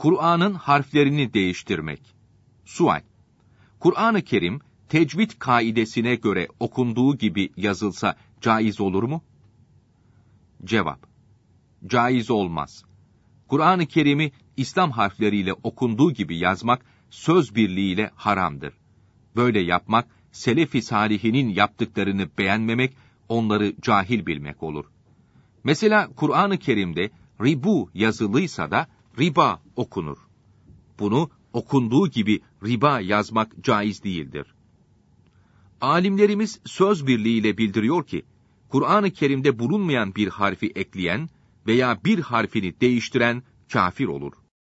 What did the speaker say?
Kur'an'ın harflerini değiştirmek. Sual: Kur'an-ı Kerim, tecvid kaidesine göre okunduğu gibi yazılsa caiz olur mu? Cevap: Caiz olmaz. Kur'an-ı Kerim'i İslam harfleriyle okunduğu gibi yazmak, söz birliğiyle haramdır. Böyle yapmak, selef-i salihinin yaptıklarını beğenmemek, onları cahil bilmek olur. Mesela Kur'an-ı Kerim'de ribu yazılıysa da riba okunur. Bunu okunduğu gibi riba yazmak caiz değildir. Alimlerimiz söz birliğiyle bildiriyor ki, Kur'an-ı Kerim'de bulunmayan bir harfi ekleyen veya bir harfini değiştiren kafir olur.